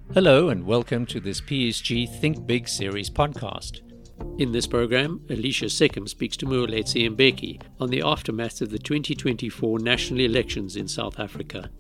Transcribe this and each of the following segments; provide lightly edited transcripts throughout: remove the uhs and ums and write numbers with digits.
Hello and welcome to this PSG Think Big series podcast. In this program, Alicia Seckham speaks to Moeletsi Mbeki on the aftermath of the 2024 national elections in South Africa.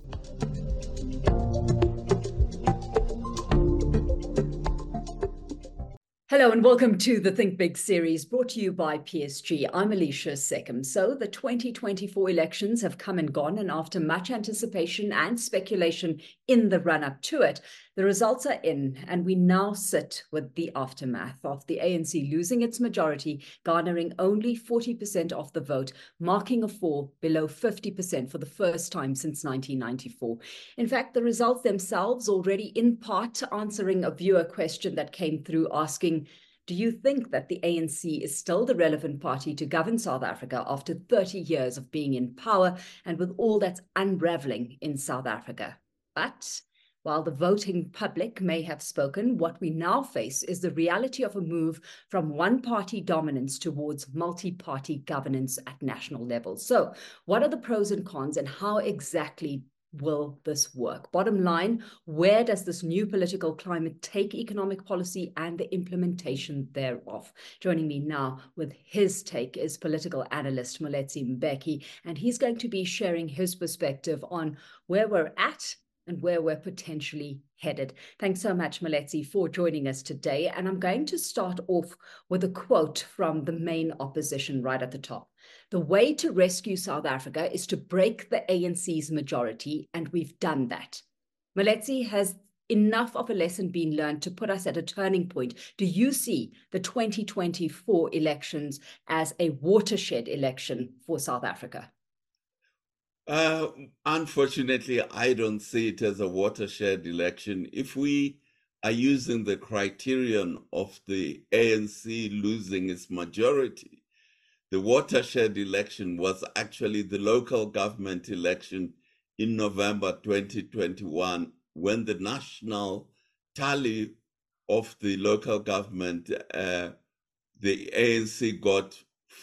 Hello and welcome to the Think Big series brought to you by PSG. I'm Alicia Seckham. So the 2024 elections have come and gone, and after much anticipation and speculation in the run-up to it, the results are in, and we now sit with the aftermath of the ANC losing its majority, garnering only 40% of the vote, marking a fall below 50% for the first time since 1994. In fact, the results themselves already in part answering a viewer question that came through asking, do you think that the ANC is still the relevant party to govern South Africa after 30 years of being in power and with all that's unraveling in South Africa? But while the voting public may have spoken, what we now face is the reality of a move from one-party dominance towards multi-party governance at national level. So what are the pros and cons, and how exactly will this work? Bottom line, where does this new political climate take economic policy and the implementation thereof? Joining me now with his take is political analyst Moeletsi Mbeki, and he's going to be sharing his perspective on where we're at and where we're potentially headed. Thanks so much, Moeletsi, for joining us today. And I'm going to start off with a quote from the main opposition right at the top. The way to rescue South Africa is to break the ANC's majority, and we've done that. Moeletsi, has enough of a lesson been learned to put us at a turning point? Do you see the 2024 elections as a watershed election for South Africa? Unfortunately, I don't see it as a watershed election. If we are using the criterion of the ANC losing its majority, the watershed election was actually the local government election in November 2021, when the national tally of the local government, the ANC got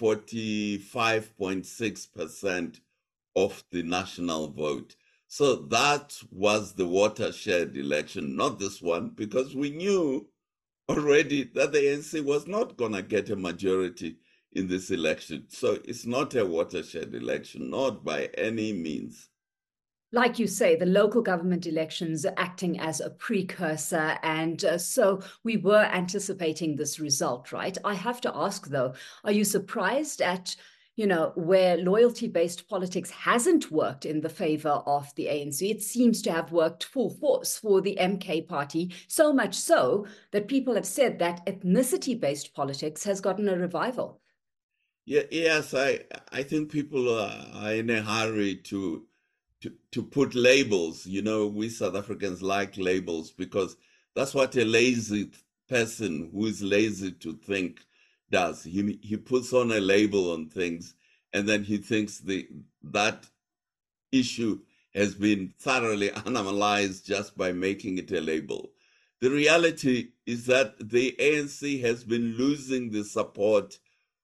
45.6% of the national vote. So that was the watershed election, not this one, because we knew already that the ANC was not going to get a majority in this election. So it's not a watershed election, not by any means. Like you say, the local government elections are acting as a precursor, and so we were anticipating this result, right? I have to ask, though, are you surprised at where loyalty-based politics hasn't worked in the favor of the ANC? It seems to have worked full force for the MK party, so much so that people have said that ethnicity-based politics has gotten a revival. Yes, I think people are in a hurry to put labels. We South Africans like labels because that's what a lazy person who is lazy to think does. He puts on a label on things, and then he thinks that issue has been thoroughly analyzed just by making it a label. The reality is that the ANC has been losing the support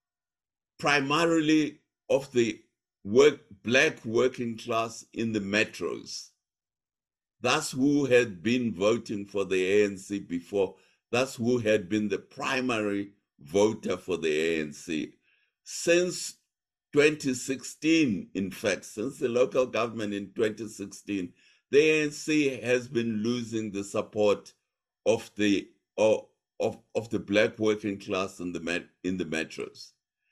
primarily of the black working class in the metros. That's who had been voting for the ANC before. That's who had been the primary voter for the ANC. Since 2016, in fact, since the local government in 2016, the ANC has been losing the support of the black working class in the metros.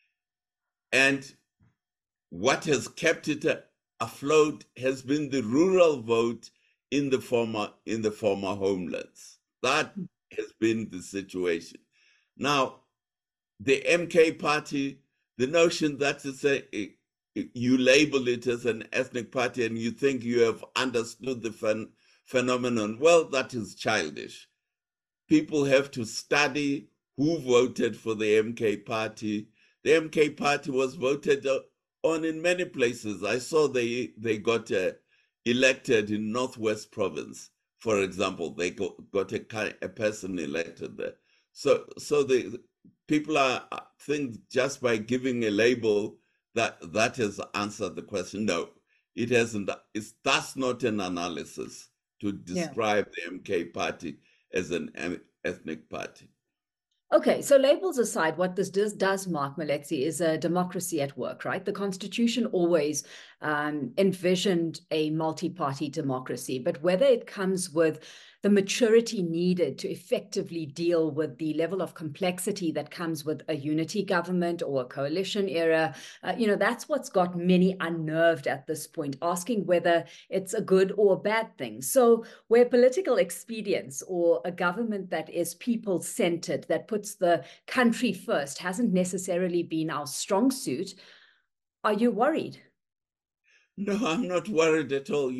And what has kept it afloat has been the rural vote in the former homelands. That has been the situation. Now, the MK party, the notion that you label it as an ethnic party and you think you have understood the phenomenon, well, that is childish. People have to study who voted for the MK party. The MK party was voted on in many places. I saw they got elected in Northwest Province, for example. They got a person elected there. So the people think just by giving a label that has answered the question. No, it hasn't. That's not an analysis. to describe the MK party as an ethnic party. Okay, so labels aside, what this does, Mark Moletsi, is a democracy at work, right? The Constitution always envisioned a multi-party democracy, but whether it comes with the maturity needed to effectively deal with the level of complexity that comes with a unity government or a coalition era, that's what's got many unnerved at this point, asking whether it's a good or a bad thing. So where political expedience or a government that is people-centered, that puts the country first, hasn't necessarily been our strong suit, are you worried? No, I'm not worried at all.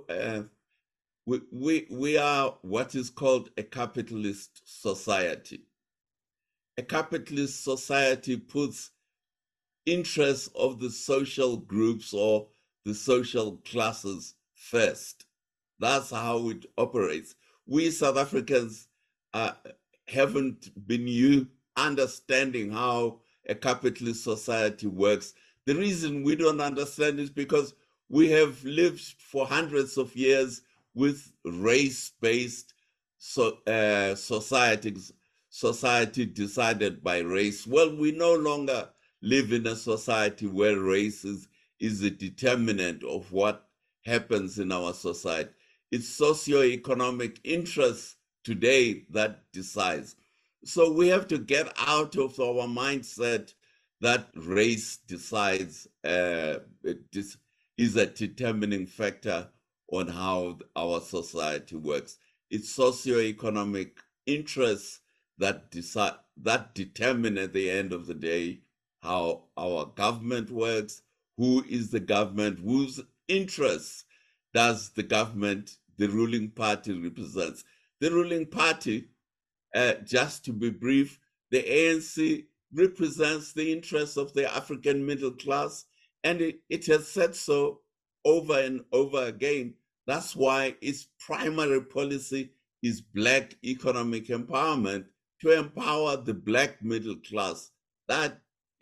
We are what is called a capitalist society. A capitalist society puts interests of the social groups or the social classes first. That's how it operates. We South Africans haven't been understanding how a capitalist society works. The reason we don't understand is because we have lived for hundreds of years with race-based society decided by race. Well, we no longer live in a society where race is a determinant of what happens in our society. It's socioeconomic interests today that decides. So we have to get out of our mindset that race decides, is a determining factor on how our society works. It's socioeconomic interests that determine at the end of the day how our government works, who is the government, whose interests does the government, the ruling party represents. The ruling party, just to be brief, the ANC represents the interests of the African middle class, and it has said so over and over again. That's why its primary policy is Black economic empowerment, to empower the Black middle class. That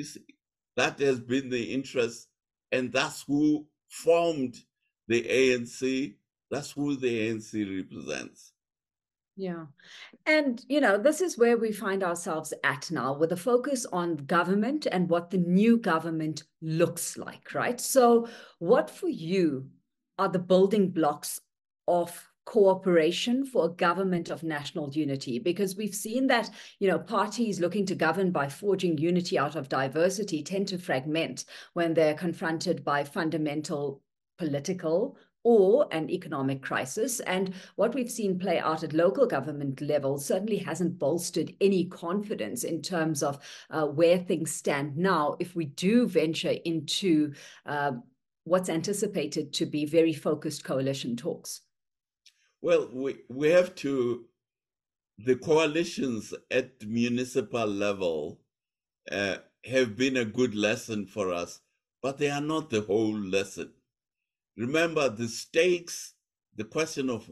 has been the interest, and that's who formed the ANC. That's who the ANC represents. Yeah. And, this is where we find ourselves at now, with a focus on government and what the new government looks like, right? So what for you are the building blocks of cooperation for a government of national unity? Because we've seen that, parties looking to govern by forging unity out of diversity tend to fragment when they're confronted by fundamental political or an economic crisis. And what we've seen play out at local government level certainly hasn't bolstered any confidence in terms of where things stand now, if we do venture into what's anticipated to be very focused coalition talks. Well, we have to, the coalitions at municipal level have been a good lesson for us, but they are not the whole lesson. Remember, the stakes, the question of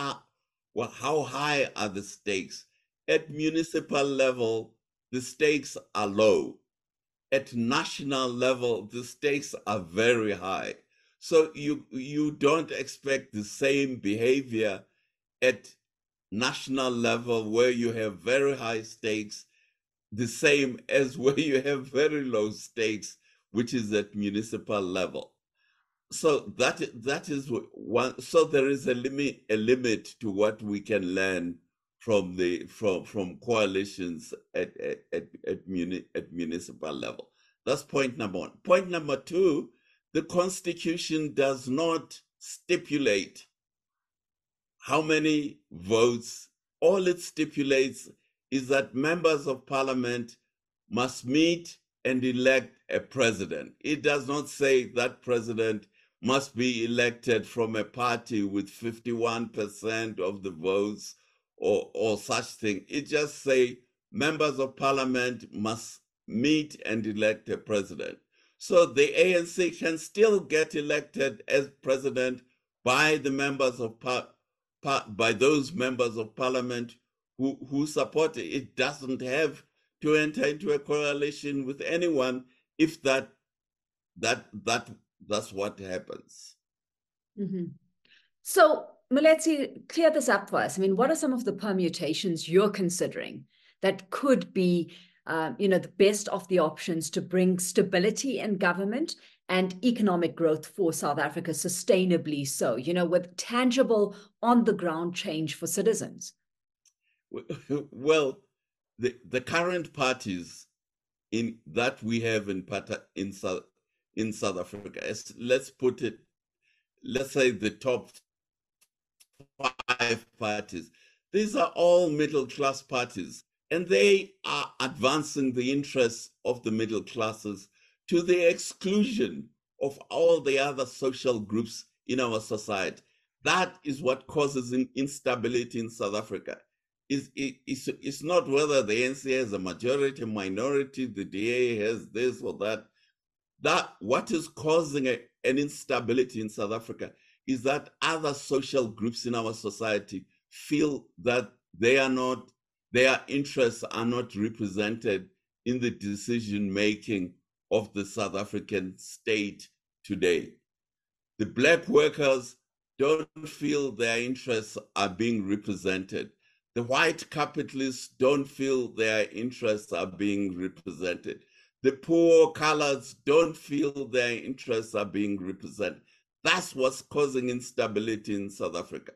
how high are the stakes? At municipal level, the stakes are low. At national level, the stakes are very high. So you don't expect the same behavior at national level, where you have very high stakes, the same as where you have very low stakes, which is at municipal level. So that is one. So there is a limit to what we can learn from coalitions at municipal level. That's point number one. Point number two, the Constitution does not stipulate how many votes. All it stipulates is that members of parliament must meet and elect a president. It does not say that president must be elected from a party with 51% of the votes or such thing. It just say members of parliament must meet and elect a president. So the ANC can still get elected as president by the members of by those members of parliament who support it. It doesn't have to enter into a coalition with anyone if that's what happens. Mm-hmm. So Moeletsi, clear this up for us. I mean, what are some of the permutations you're considering that could be, the best of the options to bring stability in government and economic growth for South Africa sustainably so, with tangible on-the-ground change for citizens? Well, the current parties that we have in South Africa, let's say the top 5 parties, these are all middle-class parties, and they are advancing the interests of the middle classes to the exclusion of all the other social groups in our society. That is what causes instability in South Africa. It's not whether the ANC has a majority, minority, the DA has this or that. What is causing an instability in South Africa is that other social groups in our society feel that their interests are not represented in the decision-making of the South African state today. The Black workers don't feel their interests are being represented. The white capitalists don't feel their interests are being represented. The poor coloreds don't feel their interests are being represented. That's what's causing instability in South Africa.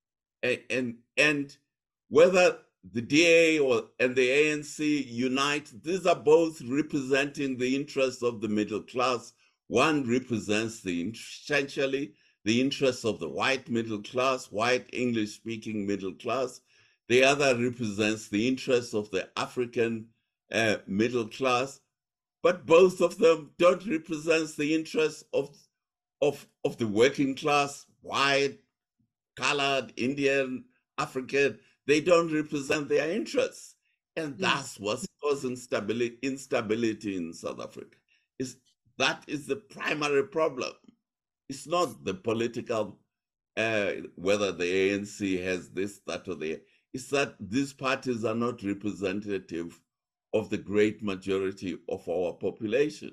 And whether the DA and the ANC unite, these are both representing the interests of the middle class. One represents essentially the interests of the white middle class, white English-speaking middle class. The other represents the interests of the African middle class. But both of them don't represent the interests of the working class, white, colored, Indian, African. They don't represent their interests. And that's what's causing instability in South Africa. That is the primary problem. It's not the political, whether the ANC has this, that, or the. It's that these parties are not representative of the great majority of our population.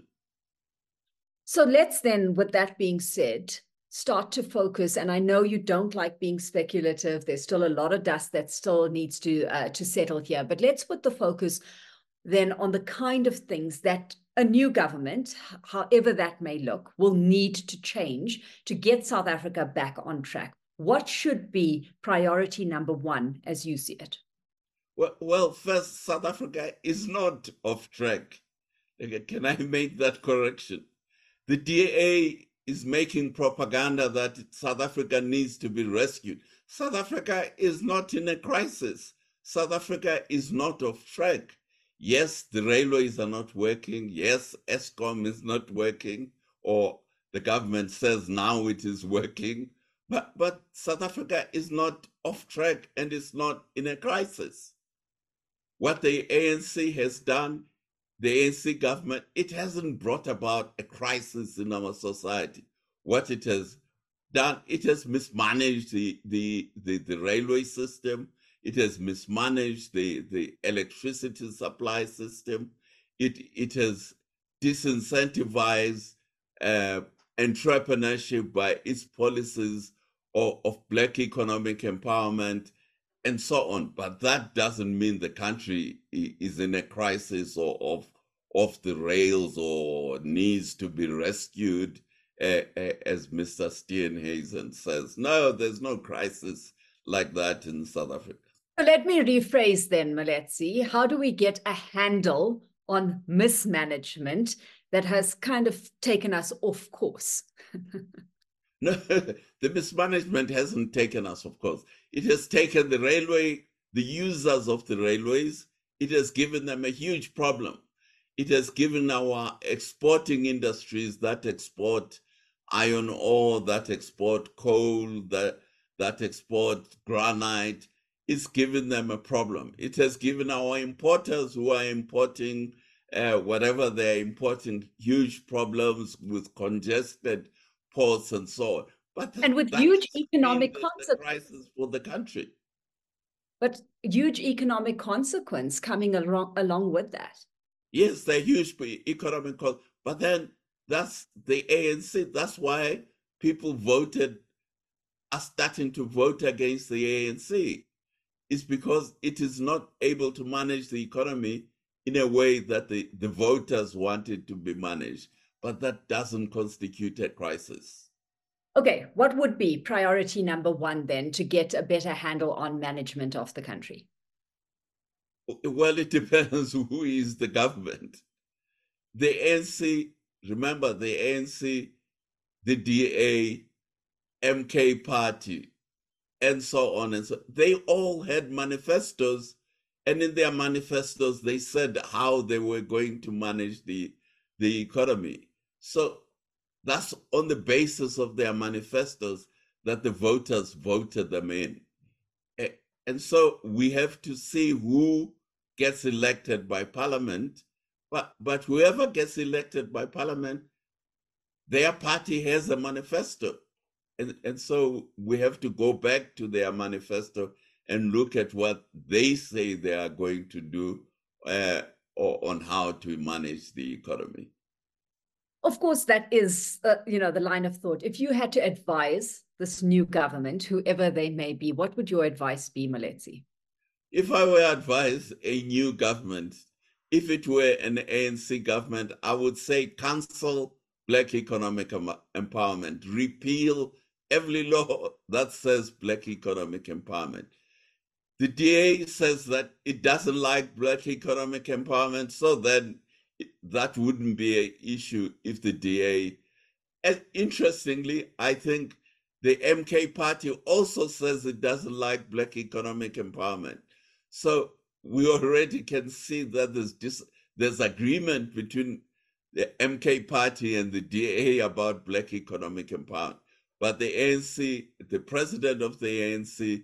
So let's then, with that being said, start to focus. And I know you don't like being speculative. There's still a lot of dust that still needs to settle here. But let's put the focus then on the kind of things that a new government, however that may look, will need to change to get South Africa back on track. What should be priority number 1 as you see it? Well, first, South Africa is not off track. Can I make that correction? The DA is making propaganda that South Africa needs to be rescued. South Africa is not in a crisis. South Africa is not off track. Yes, the railways are not working. Yes, Eskom is not working, or the government says now it is working. But South Africa is not off track and is not in a crisis. What the ANC has done, the ANC government, it hasn't brought about a crisis in our society. What it has done, it has mismanaged the railway system. It has mismanaged the electricity supply system. It has disincentivized entrepreneurship by its policies of Black economic empowerment and so on. But that doesn't mean the country is in a crisis or off the rails or needs to be rescued, as Mr. Steenhuisen says. No, there's no crisis like that in South Africa. Let me rephrase then, Moeletsi. How do we get a handle on mismanagement that has kind of taken us off course? No, the mismanagement hasn't taken us off course. It has taken the users of the railways, it has given them a huge problem. It has given our exporting industries that export iron ore, that export coal, that export granite, it's given them a problem. It has given our importers who are importing whatever they're importing huge problems with congested ports and so on. And with huge economic consequences. Crisis for the country. But huge economic consequence coming along with that. Yes, they're huge economic consequences. But then that's the ANC. That's why people voted are starting to vote against the ANC is because it is not able to manage the economy in a way that the voters want it to be managed. But that doesn't constitute a crisis. Okay, what would be priority number one then to get a better handle on management of the country? Well, it depends who is the government. The ANC, remember the ANC, the DA, MK party, and so on and so. They all had manifestos, and in their manifestos, they said how they were going to manage the economy. So that's on the basis of their manifestos that the voters voted them in. And so we have to see who gets elected by parliament. But whoever gets elected by parliament, their party has a manifesto. And so we have to go back to their manifesto and look at what they say they are going to do or on how to manage the economy. Of course, that is, the line of thought. If you had to advise this new government, whoever they may be, what would your advice be, Moletsi? If I were to advise a new government, if it were an ANC government, I would say cancel Black economic empowerment, repeal every law that says Black economic empowerment. The DA says that it doesn't like Black economic empowerment, so then that wouldn't be an issue if the DA. And interestingly, I think the MK party also says it doesn't like Black economic empowerment. So we already can see that there's agreement between the MK party and the DA about Black economic empowerment. But the ANC, the president of the ANC,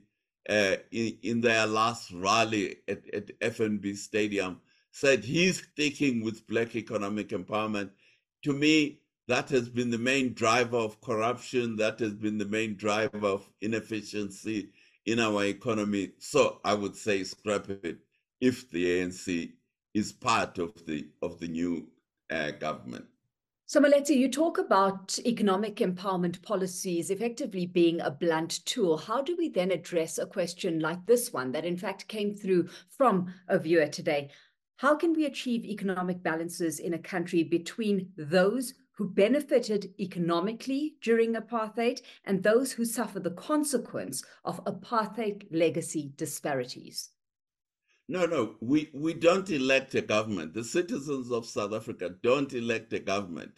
in their last rally at FNB Stadium, said he's sticking with Black economic empowerment. To me, that has been the main driver of corruption. That has been the main driver of inefficiency in our economy. So I would say scrap it if the ANC is part of the new government. So, Moletsi, you talk about economic empowerment policies effectively being a blunt tool. How do we then address a question like this one that in fact came through from a viewer today? How can we achieve economic balances in a country between those who benefited economically during apartheid and those who suffer the consequence of apartheid legacy disparities? No, we don't elect a government. The citizens of South Africa don't elect a government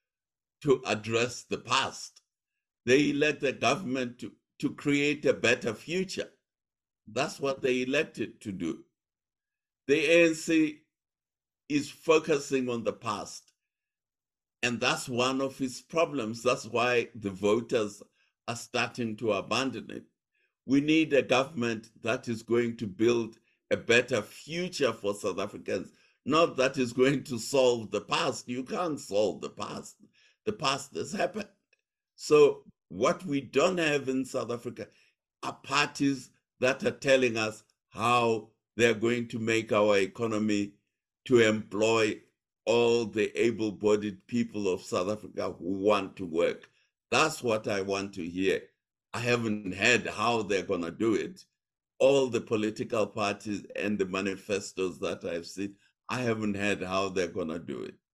to address the past. They elect a government to create a better future. That's what they elected to do. The ANC is focusing on the past, and that's one of its problems. That's why the voters are starting to abandon it. We need a government that is going to build a better future for South Africans, not that is going to solve the past. You can't solve the past. The past has happened. So what we don't have in South Africa are parties that are telling us how they're going to make our economy to employ all the able-bodied people of South Africa who want to work. That's what I want to hear. I haven't heard how they're going to do it. All the political parties and the manifestos that I've seen, I haven't heard how they're going to do it.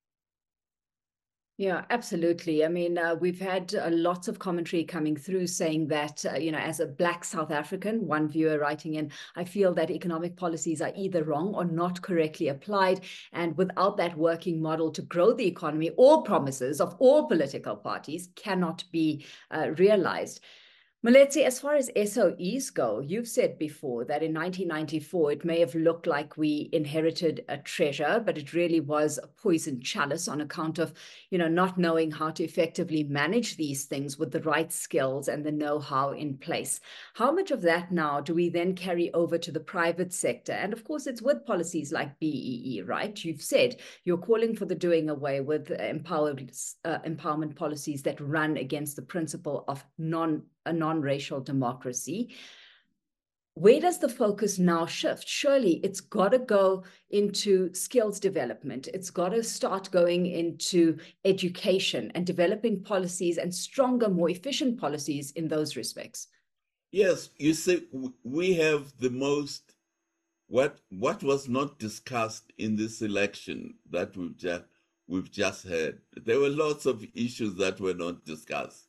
Yeah, absolutely. I mean, we've had lots of commentary coming through saying that, as a Black South African, one viewer writing in, I feel that economic policies are either wrong or not correctly applied. And without that working model to grow the economy, all promises of all political parties cannot be realized. Moletsi, as far as SOEs go, you've said before that in 1994, it may have looked like we inherited a treasure, but it really was a poisoned chalice on account of, not knowing how to effectively manage these things with the right skills and the know-how in place. How much of that now do we then carry over to the private sector? And of course, it's with policies like BEE, right? You've said you're calling for the doing away with empowerment policies that run against the principle of a non-racial democracy. Where does the focus now shift? Surely it's got to go into skills development. It's got to start going into education and developing policies and stronger, more efficient policies in those respects. Yes, you see, we have the most, what was not discussed in this election that we've just heard. There were lots of issues that were not discussed.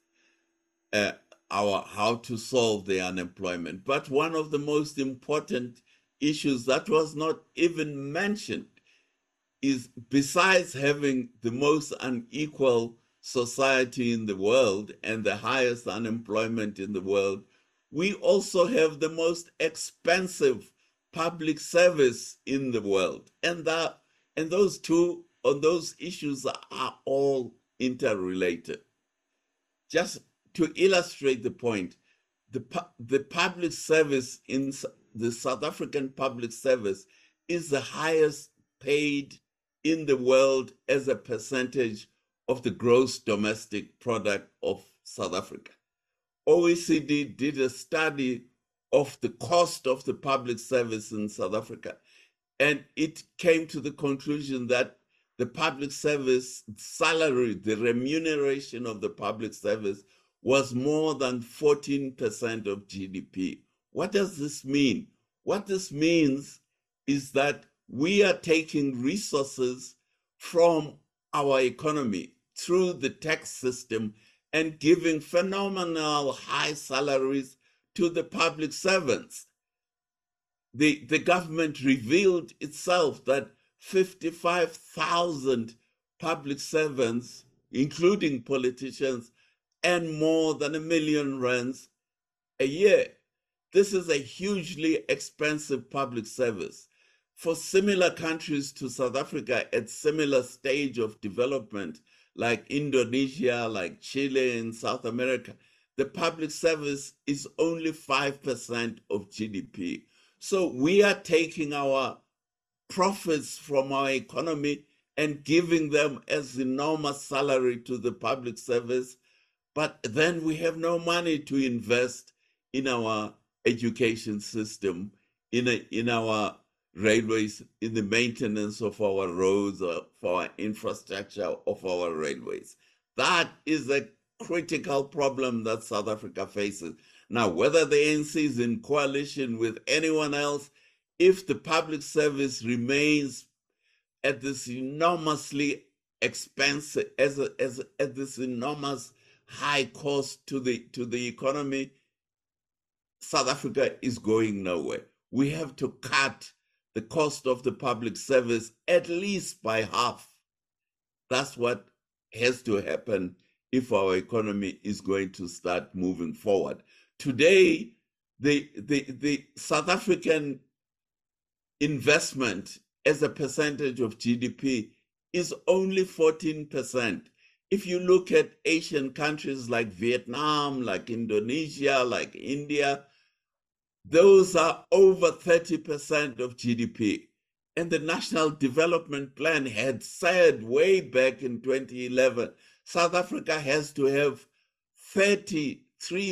How to solve the unemployment. But one of the most important issues that was not even mentioned is, besides having the most unequal society in the world and the highest unemployment in the world, we also have the most expensive public service in the world. And those issues are all interrelated. Just to illustrate the point, the public service in the South African public service is the highest paid in the world as a percentage of the gross domestic product of South Africa. OECD did a study of the cost of the public service in South Africa, and it came to the conclusion that the public service salary, the remuneration of the public service, was more than 14% of GDP. What does this mean? What this means is that we are taking resources from our economy through the tax system and giving phenomenal high salaries to the public servants. The government revealed itself that 55,000 public servants, including politicians, and more than R1 million a year. This is a hugely expensive public service. For similar countries to South Africa at similar stage of development, like Indonesia, like Chile in South America, the public service is only 5% of GDP. So we are taking our profits from our economy and giving them as enormous salary to the public service, but then we have no money to invest in our education system, in our railways, in the maintenance of our roads, or for our infrastructure of our railways. That is a critical problem that South Africa faces. Now, whether the ANC is in coalition with anyone else, if the public service remains at this enormously expensive, at this enormous high cost to the economy, South Africa is going nowhere. We have to cut the cost of the public service at least by half. That's what has to happen if our economy is going to start moving forward. Today, the South African investment as a percentage of GDP is only 14%. If you look at Asian countries like Vietnam, like Indonesia, like India, those are over 30% of GDP. And the National Development Plan had said way back in 2011, South Africa has to have 30%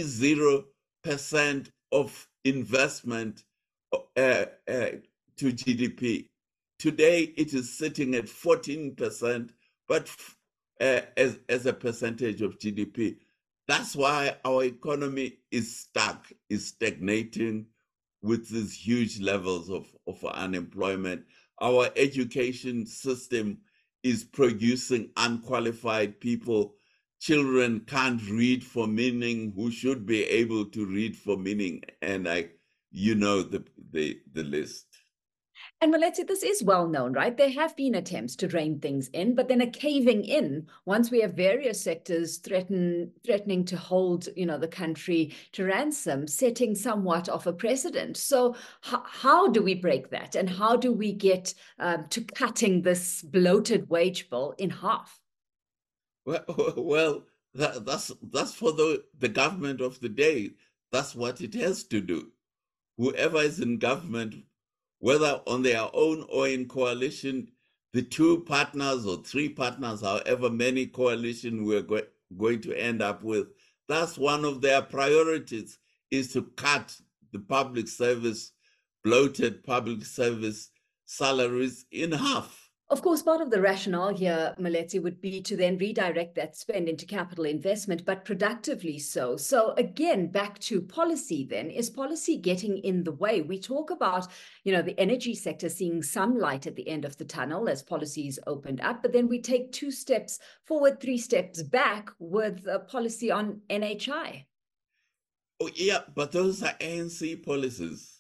of investment to GDP. Today, it is sitting at 14%, but as a percentage of GDP. That's why our economy is stuck, is stagnating with these huge levels of unemployment. Our education system is producing unqualified people. Children can't read for meaning who should be able to read for meaning. And the list. And Molethi, this is well known, right? There have been attempts to rein things in, but then a caving in once we have various sectors threatening to hold, the country to ransom, setting somewhat of a precedent. So how do we break that? And how do we get to cutting this bloated wage bill in half? Well, that's for the government of the day. That's what it has to do. Whoever is in government, whether on their own or in coalition, the two partners or three partners, however many coalition we're going to end up with, that's one of their priorities, is to cut the public service, bloated public service salaries in half. Of course, part of the rationale here, Moletsi, would be to then redirect that spend into capital investment, but productively so. So again, back to policy then. Is policy getting in the way? We talk about, the energy sector seeing some light at the end of the tunnel as policies opened up, but then we take 2 steps forward, 3 steps back with a policy on NHI. Oh, yeah, but those are ANC policies.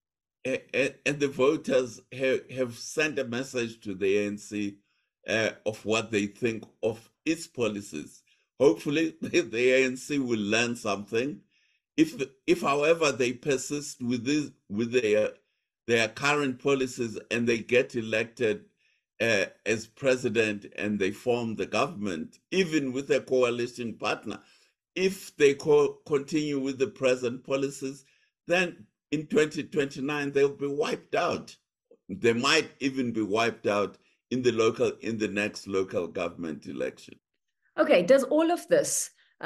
And the voters have sent a message to the ANC of what they think of its policies. Hopefully, the ANC will learn something. If, however, they persist with their current policies and they get elected as president and they form the government, even with a coalition partner, if they continue with the present policies, then in 2029, they'll be wiped out. They might even be wiped out in the next local government election. Okay, does all of this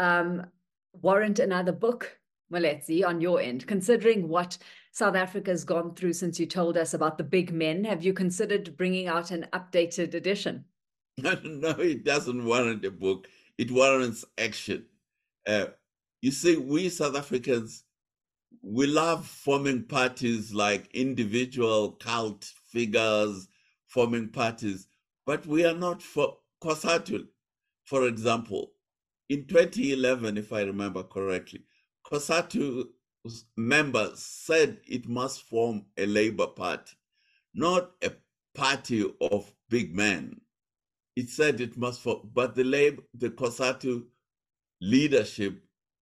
warrant another book, Moletsi, on your end? Considering what South Africa's gone through since you told us about the big men, have you considered bringing out an updated edition? No, it doesn't warrant a book. It warrants action. You see, we South Africans, we love forming parties like individual cult figures forming parties, but we are not for COSATU. For example, in 2011, if I remember correctly, COSATU members said it must form a Labour Party, not a party of big men. It said it must form, but the COSATU leadership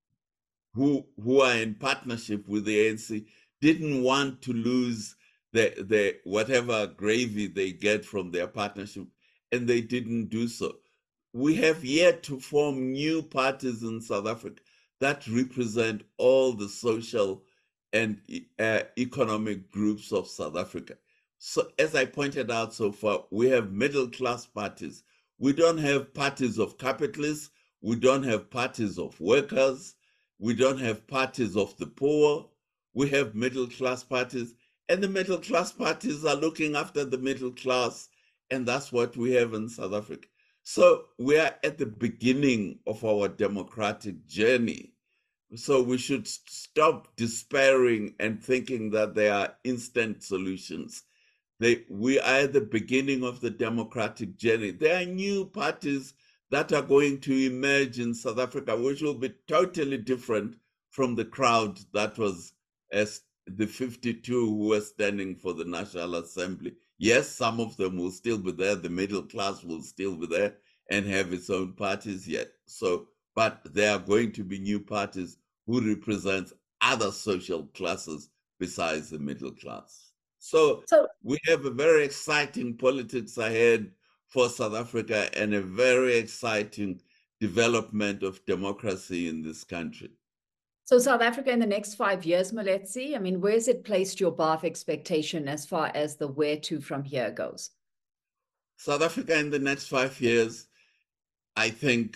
who are in partnership with the ANC didn't want to lose the whatever gravy they get from their partnership, and they didn't do so. We have yet to form new parties in South Africa that represent all the social and economic groups of South Africa. So as I pointed out so far, we have middle-class parties. We don't have parties of capitalists. We don't have parties of workers. We don't have parties of the poor. We have middle-class parties, and the middle-class parties are looking after the middle class, and that's what we have in South Africa. So we are at the beginning of our democratic journey. So we should stop despairing and thinking that there are instant solutions. We are at the beginning of the democratic journey. There are new parties that are going to emerge in South Africa, which will be totally different from the crowd that was as the 52 who were standing for the National Assembly. Yes, some of them will still be there. The middle class will still be there and have its own parties yet. But there are going to be new parties who represent other social classes besides the middle class. So we have a very exciting politics ahead for South Africa and a very exciting development of democracy in this country. So South Africa in the next 5 years, Moletsi, where's it placed your bar of expectation as far as the where to from here goes? South Africa in the next 5 years, I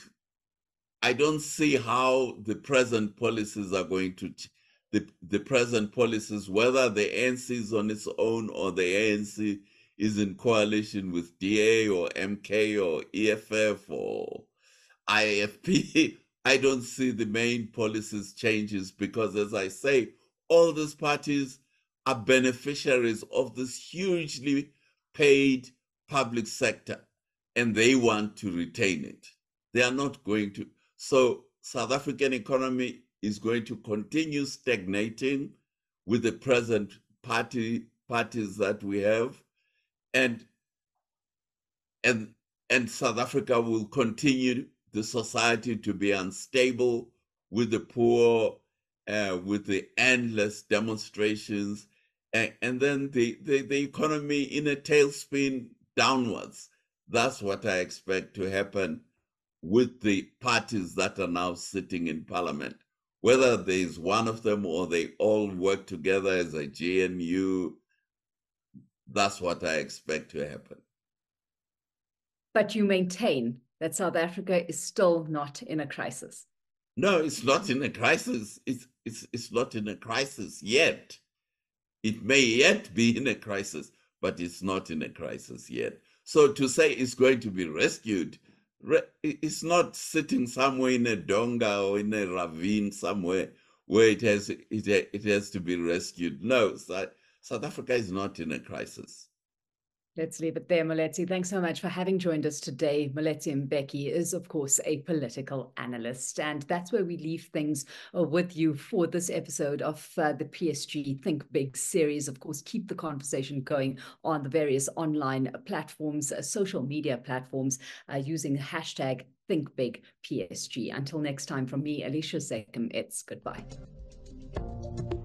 don't see how the present policies are going to, the present policies, whether the ANC is on its own or the ANC is in coalition with DA or MK or EFF or IFP, I don't see the main policies changes because, as I say, all these parties are beneficiaries of this hugely paid public sector, and they want to retain it. They are not going to. So South African economy is going to continue stagnating with the present parties that we have. And South Africa will continue the society to be unstable with the poor, with the endless demonstrations, and then the economy in a tailspin downwards. That's what I expect to happen with the parties that are now sitting in parliament. Whether there's one of them or they all work together as a GNU, that's what I expect to happen. But you maintain that South Africa is still not in a crisis? No, it's not in a crisis. It's not in a crisis yet. It may yet be in a crisis, but it's not in a crisis yet. So to say it's going to be rescued, it's not sitting somewhere in a donga or in a ravine somewhere where it has to be rescued. No, South Africa is not in a crisis. Let's leave it there, Moletsi. Thanks so much for having joined us today. Moletsi Mbeki is, of course, a political analyst. And that's where we leave things with you for this episode of the PSG Think Big series. Of course, keep the conversation going on the various online platforms, social media platforms, using the hashtag ThinkBigPSG. Until next time, from me, Alicia Sekum, it's goodbye.